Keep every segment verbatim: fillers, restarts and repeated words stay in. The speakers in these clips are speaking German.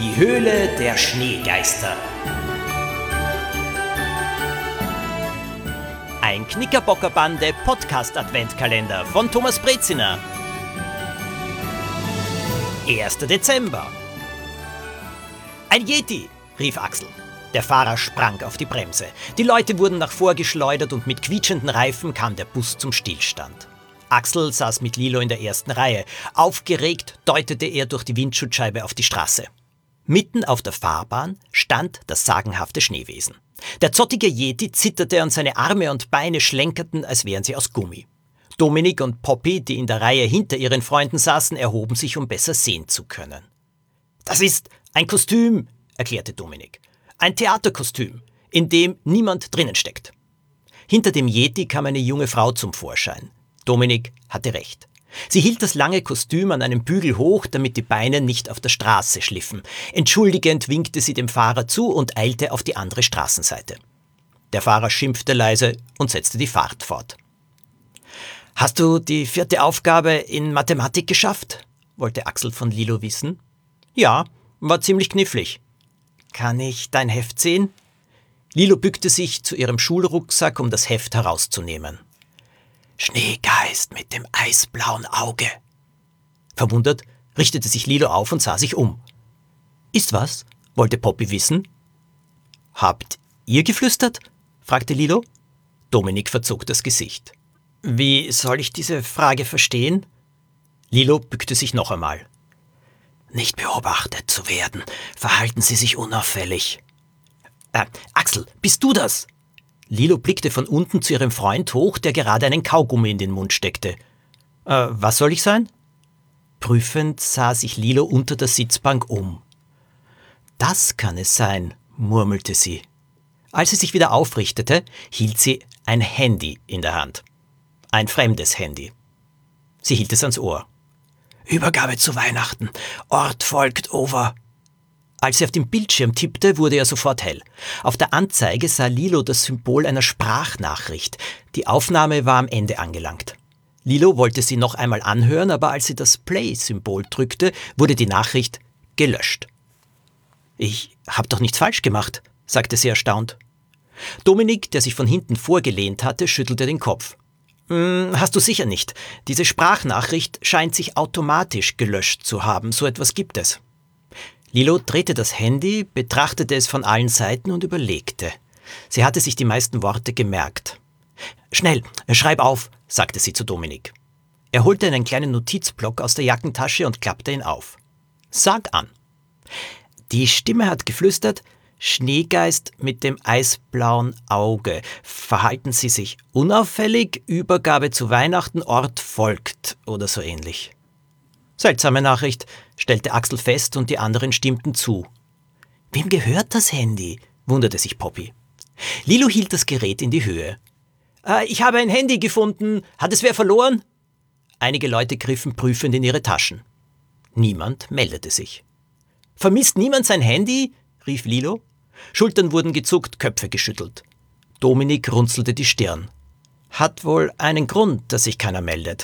Die Höhle der Schneegeister. Ein Knickerbockerbande Podcast-Adventkalender von Thomas Breziner. erster Dezember. Ein Yeti, rief Axel. Der Fahrer sprang auf die Bremse. Die Leute wurden nach vorgeschleudert und mit quietschenden Reifen kam der Bus zum Stillstand. Axel saß mit Lilo in der ersten Reihe. Aufgeregt deutete er durch die Windschutzscheibe auf die Straße. Mitten auf der Fahrbahn stand das sagenhafte Schneewesen. Der zottige Yeti zitterte und seine Arme und Beine schlenkerten, als wären sie aus Gummi. Dominik und Poppy, die in der Reihe hinter ihren Freunden saßen, erhoben sich, um besser sehen zu können. »Das ist ein Kostüm«, erklärte Dominik. »Ein Theaterkostüm, in dem niemand drinnen steckt.« Hinter dem Yeti kam eine junge Frau zum Vorschein. Dominik hatte recht. Sie hielt das lange Kostüm an einem Bügel hoch, damit die Beine nicht auf der Straße schliffen. Entschuldigend winkte sie dem Fahrer zu und eilte auf die andere Straßenseite. Der Fahrer schimpfte leise und setzte die Fahrt fort. »Hast du die vierte Aufgabe in Mathematik geschafft?« wollte Axel von Lilo wissen. »Ja, war ziemlich knifflig.« »Kann ich dein Heft sehen?« Lilo bückte sich zu ihrem Schulrucksack, um das Heft herauszunehmen. »Schneegeist mit dem eisblauen Auge.« Verwundert richtete sich Lilo auf und sah sich um. »Ist was?« wollte Poppy wissen. »Habt ihr geflüstert?« fragte Lilo. Dominik verzog das Gesicht. »Wie soll ich diese Frage verstehen?« Lilo bückte sich noch einmal. »Nicht beobachtet zu werden. Verhalten Sie sich unauffällig.« Äh, Axel, bist du das?« Lilo blickte von unten zu ihrem Freund hoch, der gerade einen Kaugummi in den Mund steckte. »Äh, was soll ich sein?« Prüfend sah sich Lilo unter der Sitzbank um. »Das kann es sein«, murmelte sie. Als sie sich wieder aufrichtete, hielt sie ein Handy in der Hand. Ein fremdes Handy. Sie hielt es ans Ohr. »Übergabe zu Weihnachten. Ort folgt over.« Als sie auf dem Bildschirm tippte, wurde er sofort hell. Auf der Anzeige sah Lilo das Symbol einer Sprachnachricht. Die Aufnahme war am Ende angelangt. Lilo wollte sie noch einmal anhören, aber als sie das Play-Symbol drückte, wurde die Nachricht gelöscht. »Ich hab doch nichts falsch gemacht«, sagte sie erstaunt. Dominik, der sich von hinten vorgelehnt hatte, schüttelte den Kopf. »Hm, hast du sicher nicht. Diese Sprachnachricht scheint sich automatisch gelöscht zu haben. So etwas gibt es.« Lilo drehte das Handy, betrachtete es von allen Seiten und überlegte. Sie hatte sich die meisten Worte gemerkt. »Schnell, schreib auf«, sagte sie zu Dominik. Er holte einen kleinen Notizblock aus der Jackentasche und klappte ihn auf. »Sag an.« Die Stimme hat geflüstert, »Schneegeist mit dem eisblauen Auge. Verhalten Sie sich unauffällig, Übergabe zu Weihnachten, Ort folgt« oder so ähnlich. Seltsame Nachricht, stellte Axel fest und die anderen stimmten zu. »Wem gehört das Handy?« wunderte sich Poppy. Lilo hielt das Gerät in die Höhe. Äh, »Ich habe ein Handy gefunden. Hat es wer verloren?« Einige Leute griffen prüfend in ihre Taschen. Niemand meldete sich. »Vermisst niemand sein Handy?« rief Lilo. Schultern wurden gezuckt, Köpfe geschüttelt. Dominik runzelte die Stirn. »Hat wohl einen Grund, dass sich keiner meldet.«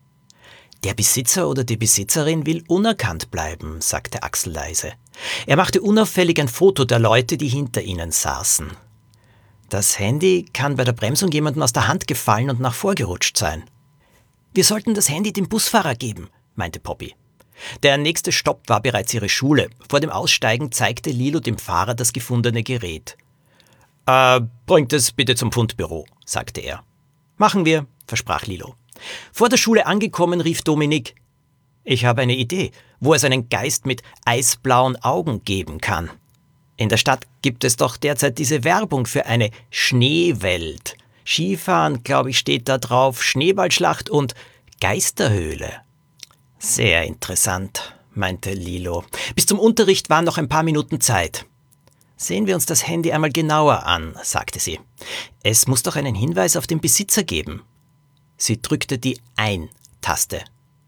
»Der Besitzer oder die Besitzerin will unerkannt bleiben«, sagte Axel leise. Er machte unauffällig ein Foto der Leute, die hinter ihnen saßen. »Das Handy kann bei der Bremsung jemandem aus der Hand gefallen und nach vorgerutscht sein.« »Wir sollten das Handy dem Busfahrer geben«, meinte Poppy. Der nächste Stopp war bereits ihre Schule. Vor dem Aussteigen zeigte Lilo dem Fahrer das gefundene Gerät. »Äh, bringt es bitte zum Fundbüro«, sagte er. »Machen wir«, versprach Lilo. Vor der Schule angekommen, rief Dominik, »Ich habe eine Idee, wo es einen Geist mit eisblauen Augen geben kann. In der Stadt gibt es doch derzeit diese Werbung für eine Schneewelt. Skifahren, glaube ich, steht da drauf, Schneeballschlacht und Geisterhöhle.« »Sehr interessant«, meinte Lilo. »Bis zum Unterricht waren noch ein paar Minuten Zeit.« »Sehen wir uns das Handy einmal genauer an«, sagte sie. »Es muss doch einen Hinweis auf den Besitzer geben.« Sie drückte die Ein-Taste.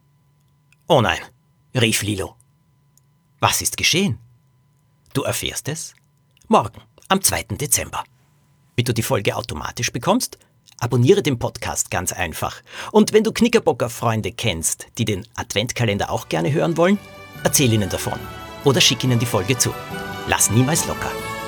»Oh nein«, rief Lilo. »Was ist geschehen?« »Du erfährst es morgen, am zweiten Dezember. Wie du die Folge automatisch bekommst? Abonniere den Podcast ganz einfach. Und wenn du Knickerbocker-Freunde kennst, die den Adventkalender auch gerne hören wollen, erzähl ihnen davon. oder schick ihnen die Folge zu. Lass niemals locker.